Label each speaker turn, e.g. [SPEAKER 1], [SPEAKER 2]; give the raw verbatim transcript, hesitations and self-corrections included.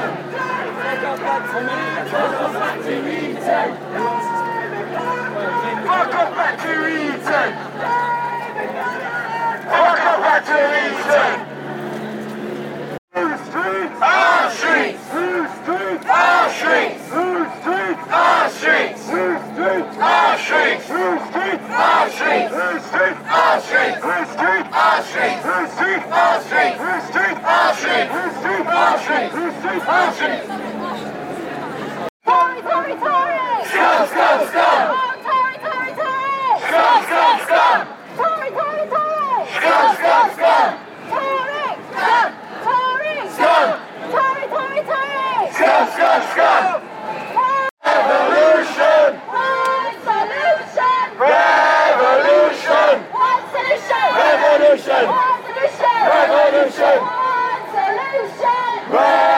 [SPEAKER 1] Fuck off back to Eton! Fuck off back to Eton! Whose streets? Our streets! Whose streets? Our streets! Whose streets? Our streets! Whose streets? Our streets! Whose streets? Our streets! Whose streets? Our streets! Whose streets? Our streets! Whose streets? Our streets! Whose streets? Our streets! Whose streets? Our streets! Whose streets? Our streets!
[SPEAKER 2] Tory, Tory, Tory!
[SPEAKER 1] Scum, scum, scum!
[SPEAKER 2] Oh, Tory, Tory, Tory!
[SPEAKER 1] Scum, scum, scum!
[SPEAKER 2] Tory, Tory, Tory!
[SPEAKER 1] Scum, scum, scum!
[SPEAKER 2] Tory! Scum! Tory!
[SPEAKER 1] Scum!
[SPEAKER 2] Tory, Tory, Tory!
[SPEAKER 1] Scum, scum, scum! Revolution!
[SPEAKER 2] One solution!
[SPEAKER 1] Revolution!
[SPEAKER 2] One solution!
[SPEAKER 1] Revolution!
[SPEAKER 2] One solution!
[SPEAKER 1] Revolution!
[SPEAKER 2] One solution!
[SPEAKER 1] Revolution!